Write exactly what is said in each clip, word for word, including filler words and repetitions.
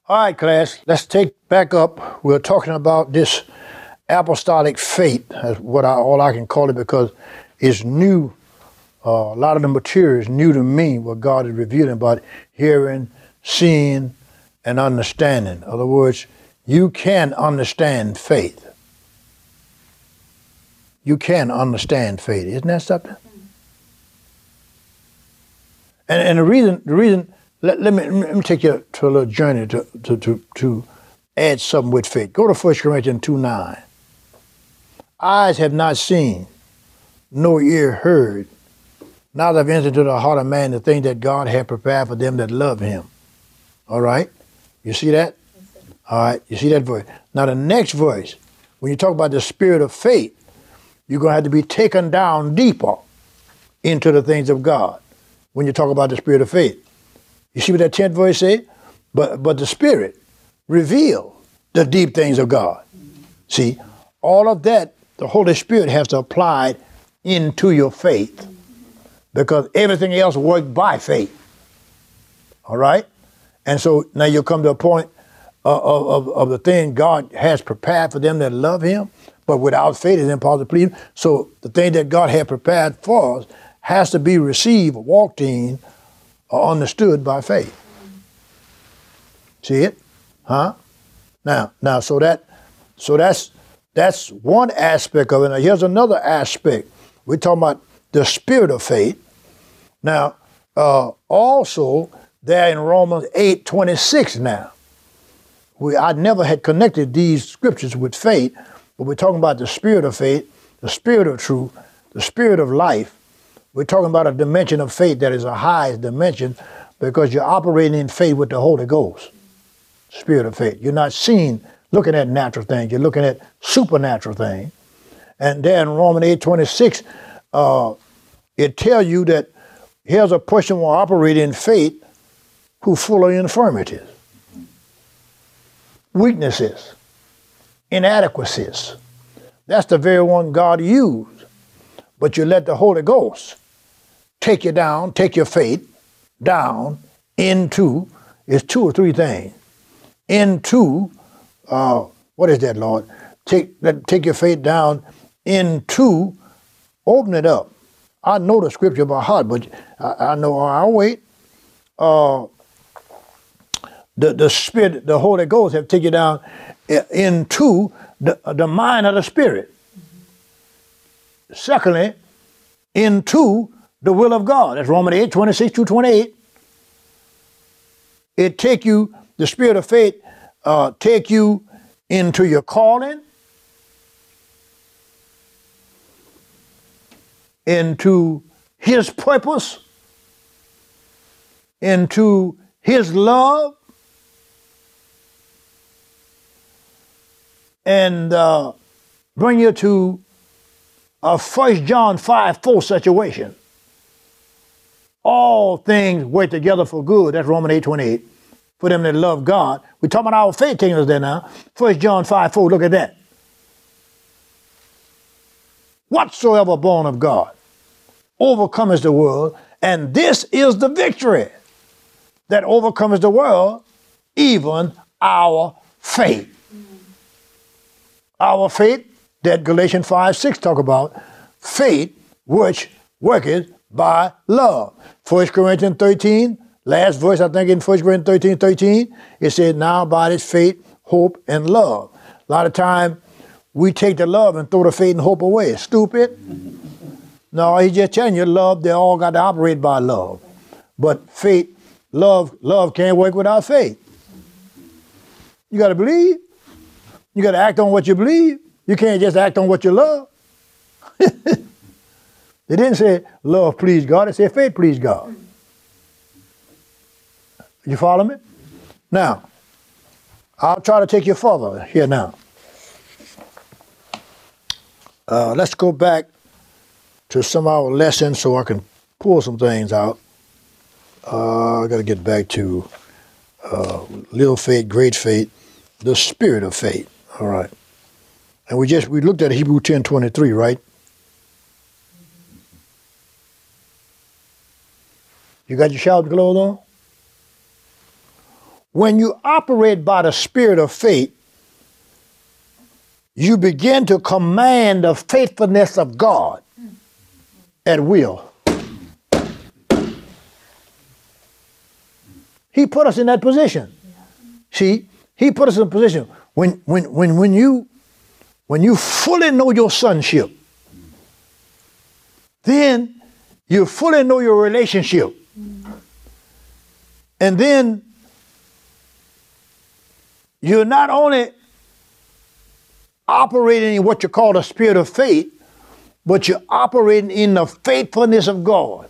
All right, class, let's take back up. We're talking about this apostolic faith, that's what I, all I can call it, because it's new. Uh, a lot of the material is new to me, what God is revealing about hearing, seeing, and understanding. In other words, you can understand faith. You can understand faith. Isn't that something? And, and the reason, the reason, let, let me let me take you to a little journey to to to, to add something with faith. Go to First Corinthians two nine. Eyes have not seen, no ear heard, neither have entered into the heart of man the thing that God had prepared for them that love him. All right? You see that? All right, you see that verse. Now the next verse, when you talk about the spirit of faith, you're going to have to be taken down deeper into the things of God when you talk about the spirit of faith. You see what that tenth verse says? But, but the Spirit reveal the deep things of God. See, all of that, the Holy Spirit has to apply into your faith because everything else works by faith. All right? And so now you'll come to a point of, of, of the thing God has prepared for them that love him, but without faith it's impossible to please him. So the thing that God had prepared for us has to be received, walked in, or understood by faith. See it? Huh? Now, now, so that, so that's that's one aspect of it. Now, here's another aspect. We're talking about the spirit of faith. Now, uh, also there in Romans eight twenty-six. Now, we I never had connected these scriptures with faith, but we're talking about the spirit of faith, the spirit of truth, the spirit of life. We're talking about a dimension of faith that is a highest dimension because you're operating in faith with the Holy Ghost, spirit of faith. You're not seeing, looking at natural things. You're looking at supernatural things. And there in Romans eight twenty-six, uh, it tells you that here's a person who operates in faith who's full of infirmities, weaknesses, inadequacies. That's the very one God used. But you let the Holy Ghost take you down, take your faith down into, it's two or three things, into, uh, what is that, Lord? Take let, take your faith down into, open it up. I know the scripture by heart, but I, I know, I'll wait. Uh, the, the Spirit, the Holy Ghost have taken you down into the, the mind of the Spirit. Secondly, into the will of God. That's Romans eight twenty-six through twenty-eight. It take you, the spirit of faith, uh, take you into your calling, into his purpose, into his love, and uh, bring you to a First John five four situation. All things work together for good. That's Romans eight twenty-eight. For them that love God. We're talking about our faith taking us there now. First John five four, look at that. Whatsoever born of God overcomes the world, and this is the victory that overcomes the world, even our faith. Our faith that Galatians five six talk about, faith which worketh by love. First Corinthians thirteen, last verse I think in First Corinthians thirteen thirteen, it says, now by this faith, hope, and love. A lot of time we take the love and throw the faith and hope away. Stupid. No, he's just telling you love, they all got to operate by love. But faith, love, love can't work without faith. You got to believe. You got to act on what you believe. You can't just act on what you love. They didn't say love please God, they said faith please God. You follow me? Now, I'll try to take you further here now. Uh, let's go back to some of our lessons so I can pull some things out. Uh, I got to get back to uh, little faith, great faith, the spirit of faith. All right. And we just, we looked at Hebrews ten twenty-three, right? You got your shouting clothes on? when you operate by the spirit of faith, you begin to command the faithfulness of God at will. He put us in that position. See, he put us in a position when when when when you when you fully know your sonship, then you fully know your relationship. And then you're not only operating in what you call the spirit of faith, but you're operating in the faithfulness of God.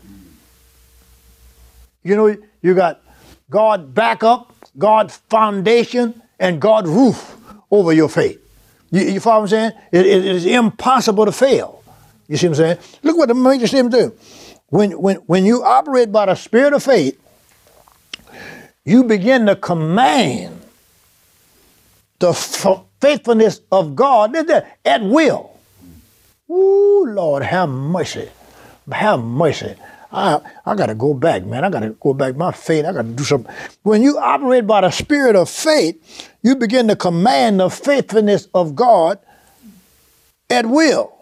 You know, you got God backup, God foundation, and God roof over your faith. You, you follow what I'm saying? It, it is impossible to fail. You see what I'm saying? Look what the major statement do. When, when, when you operate by the spirit of faith, you begin to command the f- faithfulness of God at will. Ooh, Lord, have mercy. Have mercy. I, I got to go back, man. I got to go back. My faith, I got to do something. When you operate by the spirit of faith, you begin to command the faithfulness of God at will.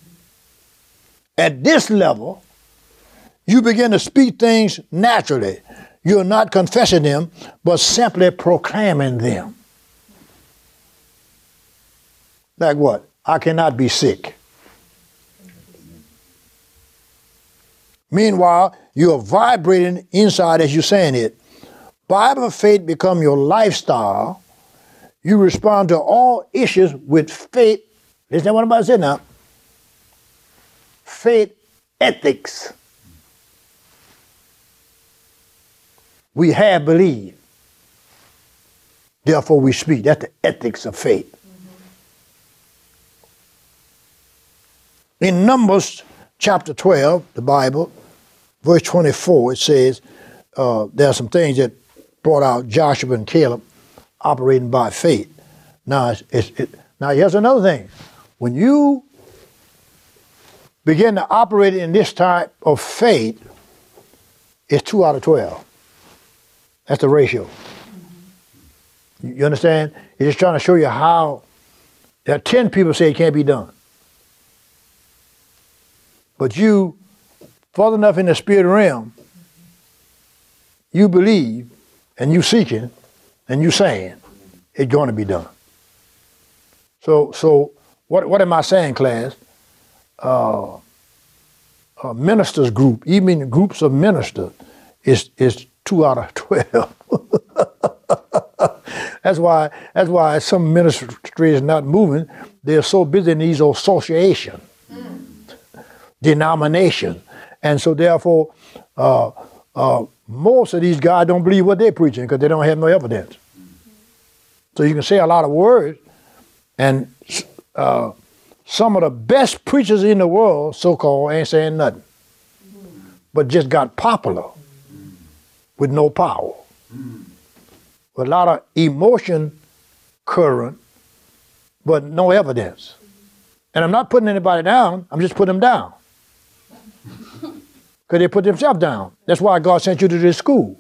At this level, you begin to speak things naturally. You're not confessing them, but simply proclaiming them. Like what? I cannot be sick. Meanwhile, you are vibrating inside as you're saying it. Bible faith become your lifestyle. You respond to all issues with faith. Listen to what I'm about to say now. Faith ethics. We have believed. Therefore we speak. That's the ethics of faith. Mm-hmm. In Numbers chapter twelve, the Bible, verse twenty-four, it says uh, there are some things that brought out Joshua and Caleb operating by faith. Now, it's, it's, it, now here's another thing. When you begin to operate in this type of faith, it's two out of twelve. That's the ratio. You understand? It's just trying to show you how there are ten people say it can't be done. But you, further enough in the spirit realm, you believe and you seeking and you saying it's going to be done. So, so what what am I saying, class? Uh, a ministers group, even groups of ministers, is is two out of twelve. That's why that's why some ministry is not moving. They're so busy in these associations, mm. denomination, and so therefore, uh, uh, most of these guys don't believe what they're preaching because they don't have no evidence. So you can say a lot of words, and uh, some of the best preachers in the world, so-called, ain't saying nothing, but just got popular with no power. With a lot of emotion current, but no evidence. And I'm not putting anybody down, I'm just putting them down. Because they put themselves down. That's why God sent you to this school.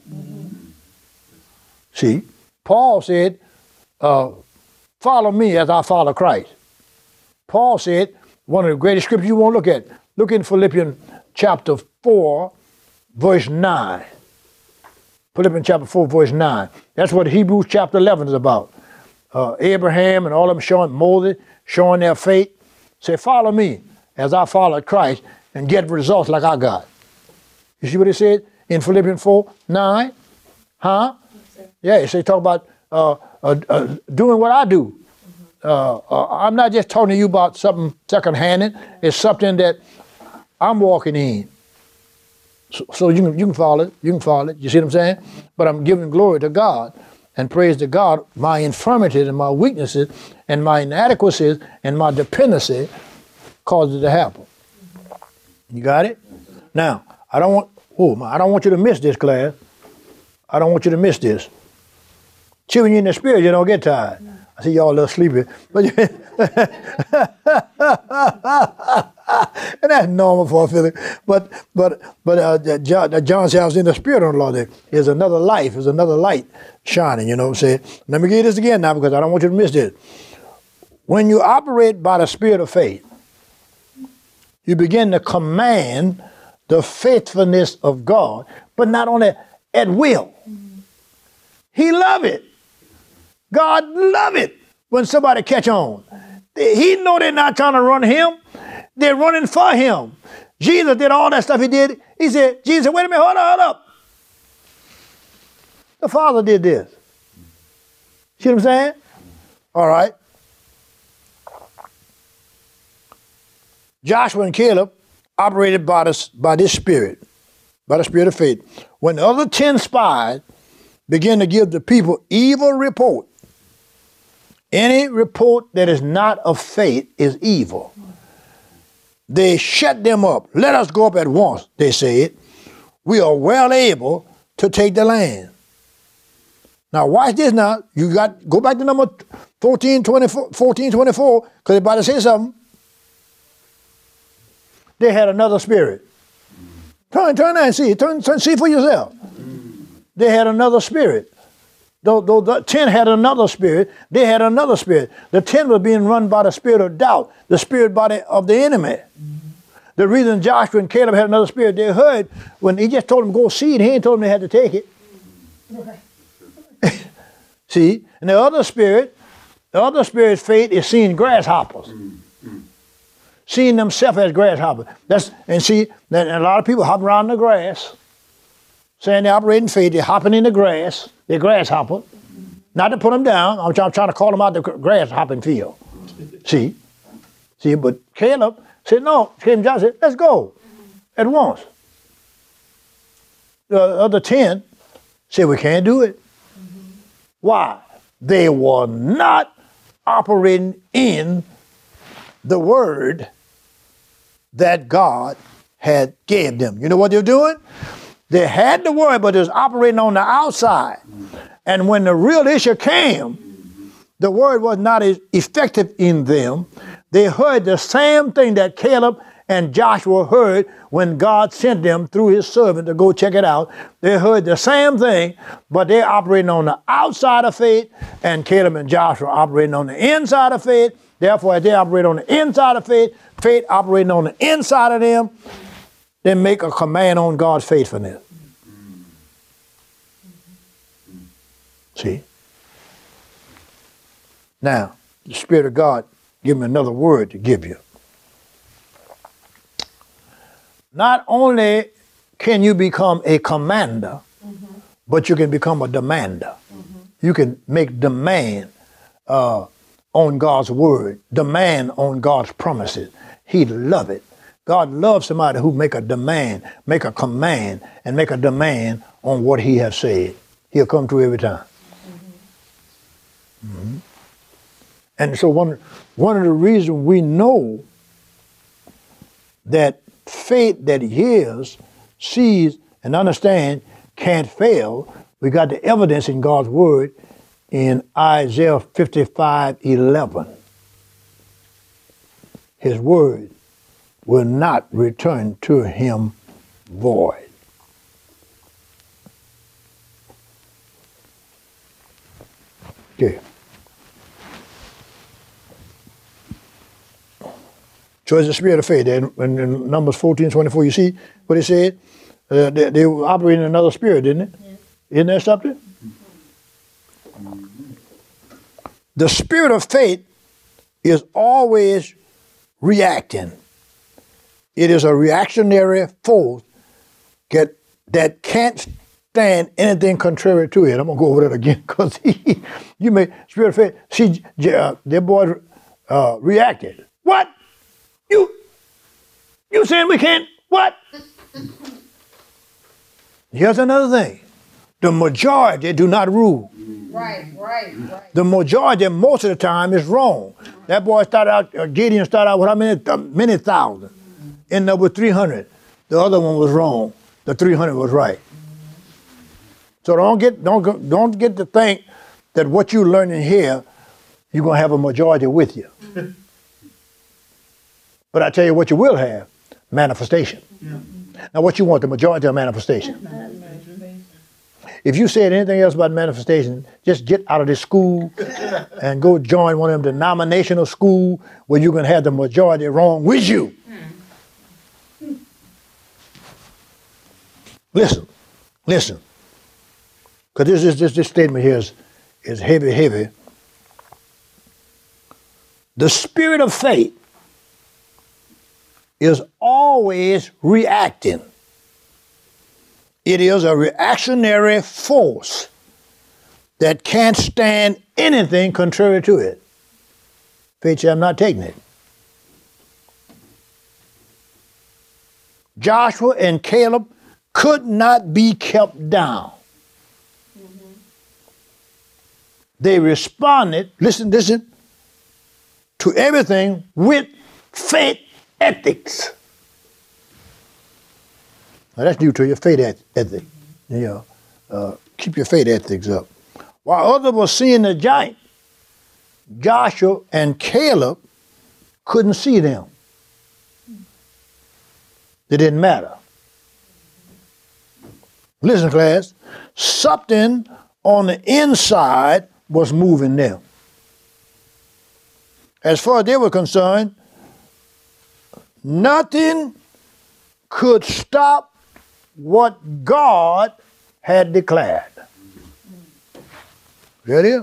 See, Paul said, uh, follow me as I follow Christ. Paul said, one of the greatest scriptures you won't look at, look in Philippians chapter four, verse nine. Philippians chapter four, verse nine. That's what Hebrews chapter eleven is about. Uh, Abraham and all of them showing, Moses, showing their faith. Say, follow me as I followed Christ and get results like I got. You see what he said in Philippians four, nine? Huh? Yes, yeah, he said, talk about uh, uh, uh, doing what I do. Uh, uh, I'm not just talking to you about something second-handed. It's something that I'm walking in. So, so you can you can follow it, you can follow it, you see what I'm saying? But I'm giving glory to God and praise to God, my infirmities and my weaknesses and my inadequacies and my dependency caused it to happen. You got it? Now, I don't want oh I don't want you to miss this, class. I don't want you to miss this. See, when you're in the spirit, you don't get tired. I see y'all a little sleepy. But And that's normal for a Philly. But but but uh, John, John said I was in the spirit on the Lord. There is another life, there's another light shining, you know what I'm saying? Let me give you this again now because I don't want you to miss this. When you operate by the spirit of faith, you begin to command the faithfulness of God, but not only at will. He love it. God love it when somebody catch on. He know they're not trying to run him. They're running for him. Jesus did all that stuff he did. He said, Jesus said, wait a minute, hold up, hold up. The Father did this. See what I'm saying? All right. Joshua and Caleb operated by this, by this spirit, by the spirit of faith. When the other ten spies began to give the people evil report, any report that is not of faith is evil. They shut them up. Let us go up at once, they said. We are well able to take the land. Now watch this now. You got, go back to number fourteen twenty-four, fourteen twenty-four, because they're about to say something. They had another spirit. Turn, turn there and see. Turn, turn, see for yourself. They had another spirit. Though, though the ten had another spirit, they had another spirit. The ten was being run by the spirit of doubt, the spirit body of the enemy. The reason Joshua and Caleb had another spirit, they heard when he just told them go see it, he ain't told them they had to take it. See, and the other spirit, the other spirit's faith is seeing grasshoppers. Seeing themselves as grasshoppers. That's, and see, and a lot of people hop around in the grass, saying they're operating faith, they're hopping in the grass, they're grasshopper. Not to put them down, I'm, I'm trying to call them out the grasshopping field. See? See, but Caleb said, no, Caleb Joshua said, let's go at once. The other ten said, we can't do it. Mm-hmm. Why? They were not operating in the word that God had gave them. You know what they're doing? They had the word, but it was operating on the outside. And when the real issue came, the word was not as effective in them. They heard the same thing that Caleb and Joshua heard when God sent them through his servant to go check it out. They heard the same thing, but they're operating on the outside of faith, and Caleb and Joshua operating on the inside of faith. Therefore, as they operate on the inside of faith, faith operating on the inside of them, they make a command on God's faithfulness. See? Now, the Spirit of God give me another word to give you. Not only can you become a commander, mm-hmm. but you can become a demander. Mm-hmm. You can make demand uh, on God's word, demand on God's promises. He'd love it. God loves somebody who make a demand, make a command, and make a demand on what he has said. He'll come through every time. Mm-hmm. Mm-hmm. And so one, one of the reasons we know that faith that hears, sees, and understands can't fail, we got the evidence in God's word in Isaiah fifty-five eleven. His word will not return to him void. Okay. So it's the spirit of faith. And in, in Numbers fourteen twenty-four, you see what it said? Uh, they, they were operating in another spirit, didn't it? Yeah. Isn't that something? Mm-hmm. The spirit of faith is always reacting. It is a reactionary force that, that can't stand anything contrary to it. I'm going to go over that again because you may, spirit of faith, see, uh, their boy uh, reacted. What? You, you saying we can't, what? Here's another thing. The majority do not rule. Right, right, right. The majority, most of the time, is wrong. That boy started out, uh, Gideon started out with how many, uh, many thousand? Ended up with three hundred. The other one was wrong. The three hundred was right. So don't get, don't, go, don't get to think that what you learning here, you're going to have a majority with you. But I tell you what you will have, manifestation. Yeah. Now what you want, the majority of manifestation. If you said anything else about manifestation, just get out of this school and go join one of them denominational schools where you can have the majority wrong with you. Listen, listen. Because this, this, this, this statement here is, is heavy, heavy. The spirit of faith is always reacting. It is a reactionary force that can't stand anything contrary to it. Faith said, I'm not taking it. Joshua and Caleb could not be kept down. Mm-hmm. They responded, listen, listen, to everything with faith ethics. Now that's new to your faith ethic. You know, uh, keep your faith ethics up. While others were seeing the giant, Joshua and Caleb couldn't see them. It didn't matter. Listen, class, something on the inside was moving them. As far as they were concerned, nothing could stop what God had declared. Ready?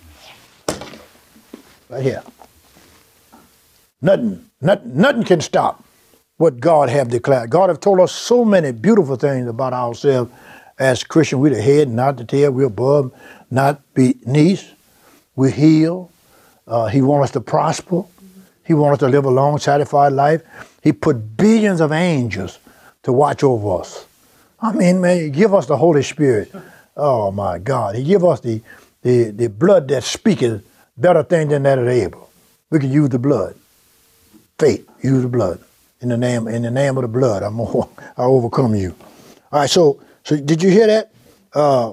Right here. Nothing, nothing, nothing can stop what God have declared. God have told us so many beautiful things about ourselves as Christians. We're the head, not the tail. We're above, not beneath. We're healed. Uh, he wants us to prosper. He wants us to live a long, satisfied life. He put billions of angels to watch over us. I mean, man, he give us the Holy Spirit. Oh, my God. He give us the, the, the blood that speaketh better things than that of Abel. We can use the blood. Faith, use the blood. In the name, in the name of the blood, I'm I overcome you. All right, so, so did you hear that? Uh,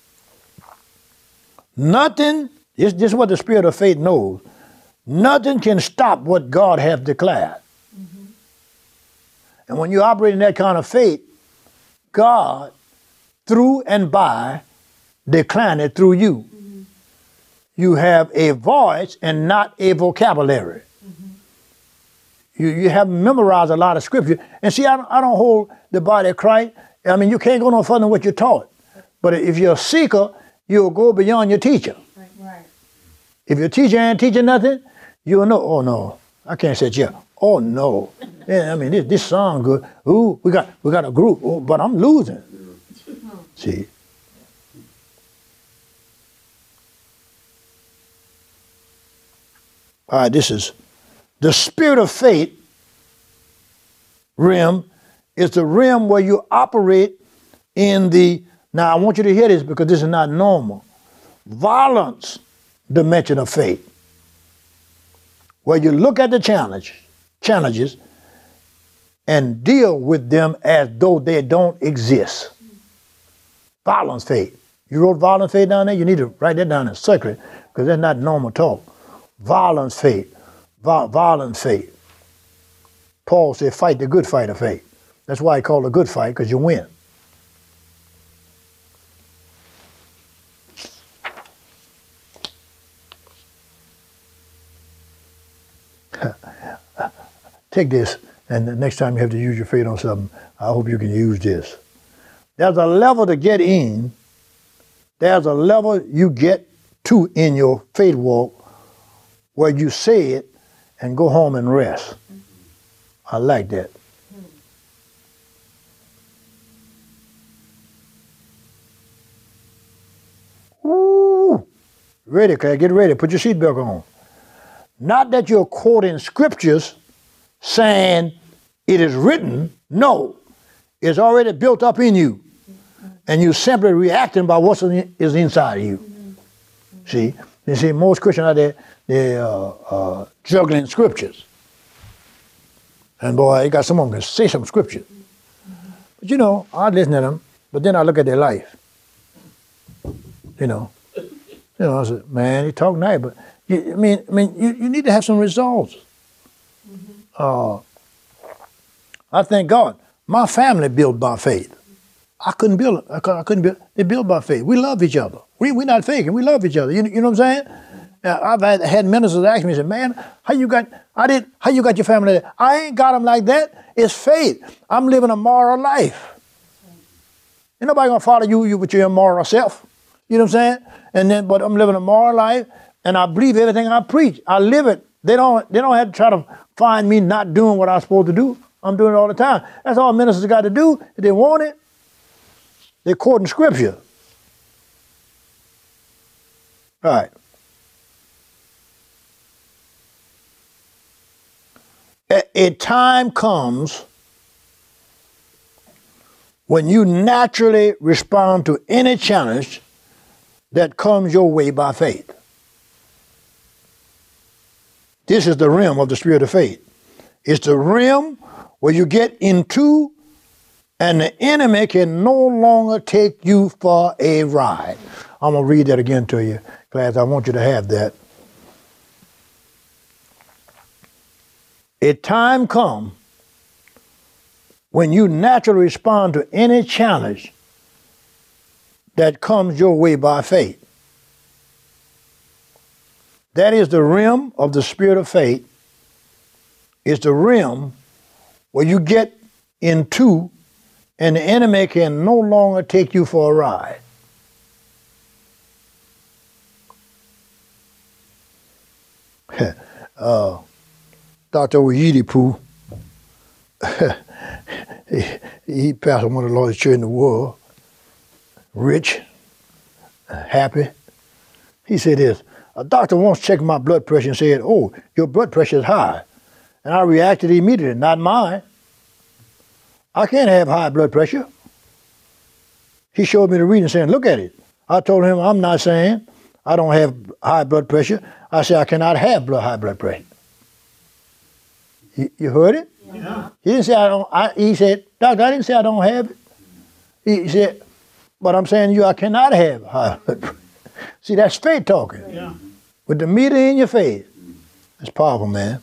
nothing, this, this is what the spirit of faith knows. Nothing can stop what God has declared. Mm-hmm. And when you operate in that kind of faith, God, through and by, declaring it through you. Mm-hmm. You have a voice and not a vocabulary. Mm-hmm. You, you have memorized a lot of scripture. And see, I don't, I don't hold the body of Christ. I mean, you can't go no further than what you're taught. But if you're a seeker, you'll go beyond your teacher. Right. Right. If your teacher ain't teaching nothing, you'll know, oh no, I can't say yeah. Oh no. Yeah, I mean this this song good. Ooh, we got we got a group, oh, but I'm losing. See. All right, this is the spirit of faith realm is the realm where you operate in the, now I want you to hear this because this is not normal, violence dimension of faith. Where you look at the challenge, challenges and deal with them as though they don't exist. Violence faith. You wrote violence faith down there? You need to write that down and circle it because that's not normal talk. Violence faith. Vi- violent faith. Paul said, fight the good fight of faith. That's why he called it a good fight, because you win. Take this, and the next time you have to use your faith on something, I hope you can use this. There's a level to get in. There's a level you get to in your faith walk where you say it and go home and rest. I like that. Ooh, ready, Claire, get ready. Put your seatbelt on. Not that you're quoting scriptures saying it is written. No, it's already built up in you. And you're simply reacting by what is inside of you. See? You see, most Christians out there, they're uh, uh, juggling scriptures. And boy, you got someone who can say some scripture. But you know, I listen to them, but then I look at their life. You know. You know, I said, man, he talk nice, but you, I mean, I mean, you, you need to have some results. Mm-hmm. Uh, I thank God. My family built by faith. I couldn't build it. I cou- I couldn't build. They built by faith. We love each other. We we not faking. We love each other. You, you know what I'm saying? Now, I've had, had ministers ask me, say, "Man, how you got? I did. How you got your family? There? I ain't got them like that. It's faith. I'm living a moral life. Ain't nobody gonna follow you, you with your immoral self. You know what I'm saying? And then, but I'm living a moral life, and I believe everything I preach. I live it. They don't. They don't have to try to find me not doing what I'm supposed to do. I'm doing it all the time. That's all ministers got to do. If they want it, they're quoting scripture. All right. A, a time comes when you naturally respond to any challenge that comes your way by faith. This is the realm of the spirit of faith. It's the realm where you get into and the enemy can no longer take you for a ride. I'm going to read that again to you, class. I want you to have that. A time comes when you naturally respond to any challenge that comes your way by faith. That is the realm of the spirit of faith. It's the realm where you get into and the enemy can no longer take you for a ride. uh, Doctor Oyedepo, he, he pastored one of the largest churches in the world, rich, happy. He said this, a doctor once checked my blood pressure and said, oh, your blood pressure is high. And I reacted immediately, not mine. I can't have high blood pressure. He showed me the reading saying, look at it. I told him, I'm not saying I don't have high blood pressure. I said, I cannot have blood, high blood pressure. You, you heard it? Yeah. He didn't say I don't, I, he said, doctor, I didn't say I don't have it. He said, but I'm saying to you, I cannot have high blood pressure. See, that's faith talking. Yeah. With the meter in your faith. It's powerful, man.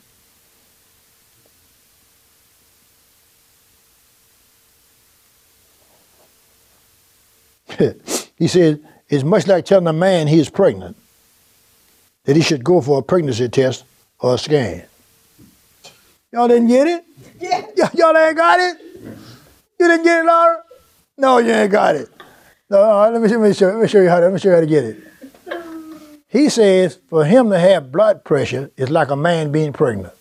He said, it's much like telling a man he is pregnant, that he should go for a pregnancy test or a scan. Y'all didn't get it? Yeah. Y- y'all ain't got it? You didn't get it, Laura? No, you ain't got it. No, no, let me, let me show, let me show you how to, let me show you how to get it. He says for him to have blood pressure is like a man being pregnant.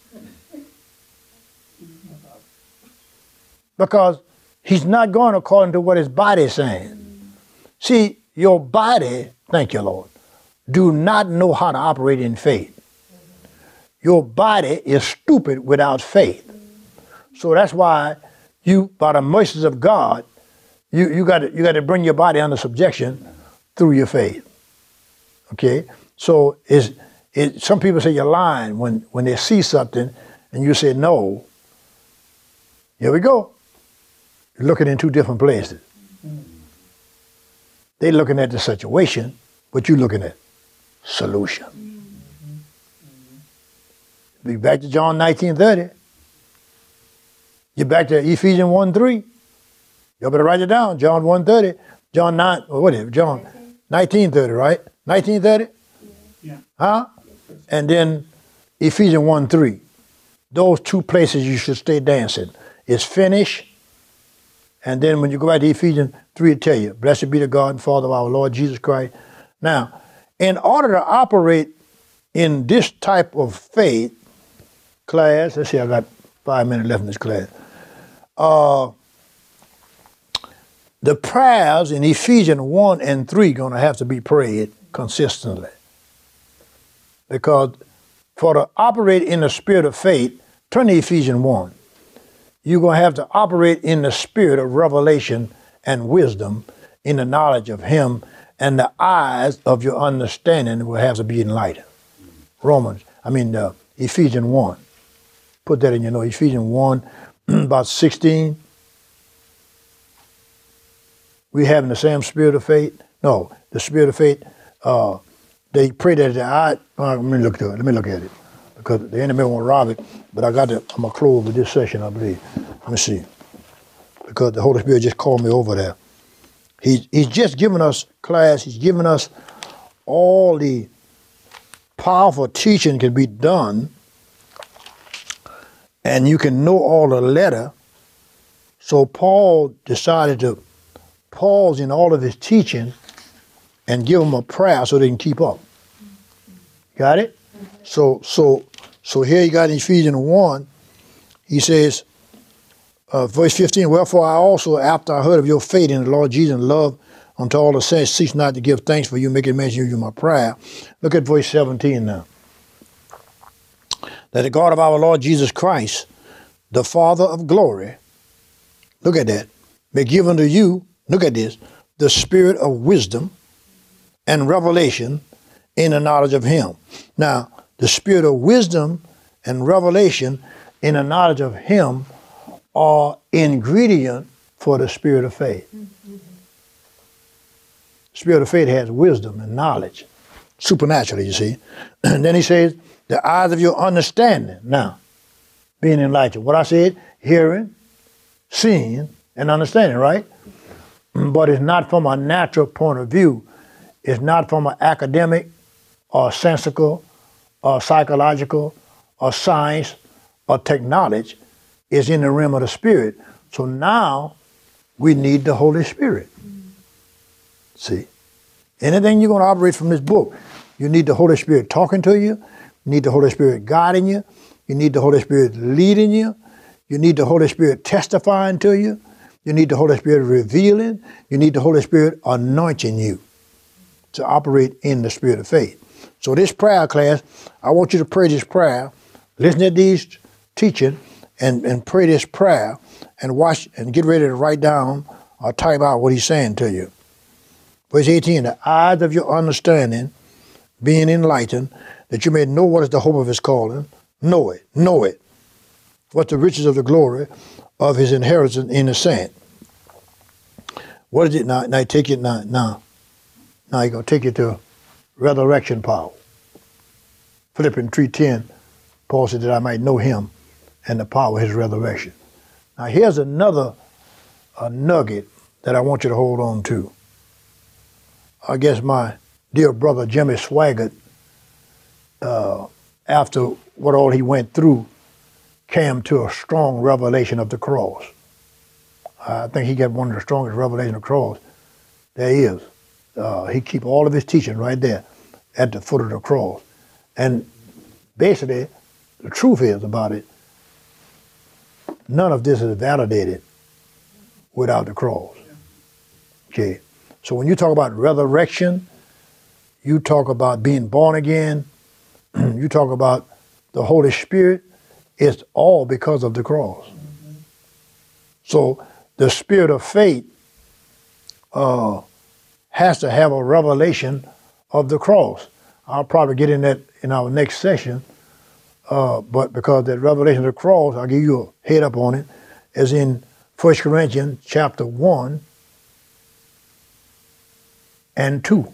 Because he's not going according to what his body is saying. See, your body, thank you, Lord, do not know how to operate in faith. Your body is stupid without faith. So that's why you, by the mercies of God, you, you got to you got to bring your body under subjection through your faith. Okay? So it's, it, some people say you're lying when, when they see something and you say no. Here we go. You're looking in two different places. They're looking at the situation, but you're looking at solution. Be back to John nineteen thirty. You're back to Ephesians one three. You better write it down. John one thirty. John nine, or what is it? John nineteen thirty, right? nineteen thirty? Yeah. Huh? And then Ephesians one three. Those two places you should stay dancing. It's finished. And then when you go back to Ephesians three, it tell you, blessed be the God and Father of our Lord Jesus Christ. Now, in order to operate in this type of faith, class, let's see, I got five minutes left in this class. Uh, the prayers in Ephesians one and three going to have to be prayed consistently. Because for to operate in the spirit of faith, turn to Ephesians one. You're going to have to operate in the spirit of revelation and wisdom in the knowledge of Him, and the eyes of your understanding will have to be enlightened. Romans, I mean, uh, Ephesians one. Put that in your note. Ephesians one, about sixteen. We having the same spirit of faith? No, the spirit of faith. Uh, they pray that the eye. Uh, let me look to it. Let me look at it. because the enemy won't rob it. But I got to, I'm going to close with this session, I believe. Let me see. Because the Holy Spirit just called me over there. He, he's just given us class. He's given us all the powerful teaching can be done. And you can know all the letter. So Paul decided to pause in all of his teaching and give them a prayer so they can keep up. Got it? So so so here you got in Ephesians one, he says, uh, verse fifteen, wherefore I also, after I heard of your faith in the Lord Jesus and love unto all the saints, cease not to give thanks for you, making mention of you in my prayer. Look at verse seventeen now. That the God of our Lord Jesus Christ, the Father of glory, look at that, may give unto you, look at this, the spirit of wisdom and revelation in the knowledge of him. Now, the spirit of wisdom and revelation in the knowledge of him are ingredient for the spirit of faith. Mm-hmm. Spirit of faith has wisdom and knowledge, supernaturally, you see. And then he says, the eyes of your understanding, now, being enlightened. What I said, hearing, seeing, and understanding, right? But it's not from a natural point of view. It's not from an academic or sensical or psychological or science or technology. It's in the realm of the Spirit. So now we need the Holy Spirit. See? Anything you're going to operate from this book, you need the Holy Spirit talking to you. You need the Holy Spirit guiding you. You need the Holy Spirit leading you. You need the Holy Spirit testifying to you. You need the Holy Spirit revealing. You need the Holy Spirit anointing you to operate in the spirit of faith. So this prayer class, I want you to pray this prayer, listen to these teaching, and, and pray this prayer, and watch and get ready to write down or type out what he's saying to you. Verse eighteen, the eyes of your understanding being enlightened, that you may know what is the hope of his calling. Know it, know it. What the riches of the glory of his inheritance in the saint. What is it now? Now take it now. Now, now you're going to take it to resurrection power. Philippians three ten, Paul said that I might know him and the power of his resurrection. Now here's another a nugget that I want you to hold on to. I guess my dear brother Jimmy Swaggart, uh, after what all he went through, came to a strong revelation of the cross. I think he got one of the strongest revelations of the cross there is. Uh, he keep all of his teaching right there at the foot of the cross. And basically, the truth is about it, none of this is validated without the cross. Okay. So when you talk about resurrection, you talk about being born again, you talk about the Holy Spirit, it's all because of the cross. Mm-hmm. So the spirit of faith uh, has to have a revelation of the cross. I'll probably get in that in our next session, uh, but because that revelation of the cross, I'll give you a head up on it, as in First Corinthians chapter one and two.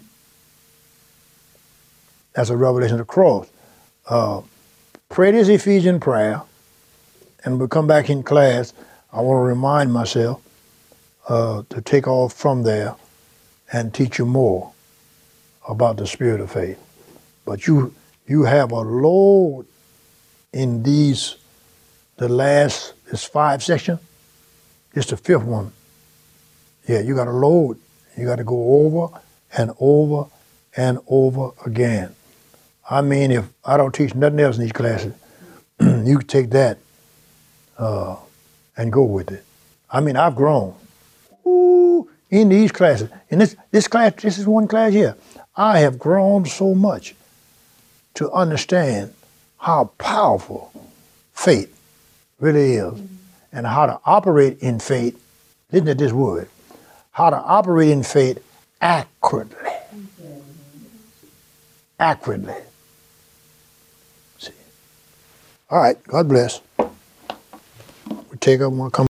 That's a revelation of the cross. Uh, pray this Ephesian prayer, and we'll come back in class. I want to remind myself uh, to take off from there and teach you more about the spirit of faith. But you you have a load in these, the last, this five section. It's the fifth one. Yeah, you got a load. You got to go over and over and over again. I mean, if I don't teach nothing else in these classes, you can take that uh, and go with it. I mean, I've grown. Ooh, in these classes. In this this class, this is one class here. I have grown so much to understand how powerful faith really is, and how to operate in faith. Listen to this word. How to operate in faith accurately. Accurately. See. All right. God bless. We take up. We'll come.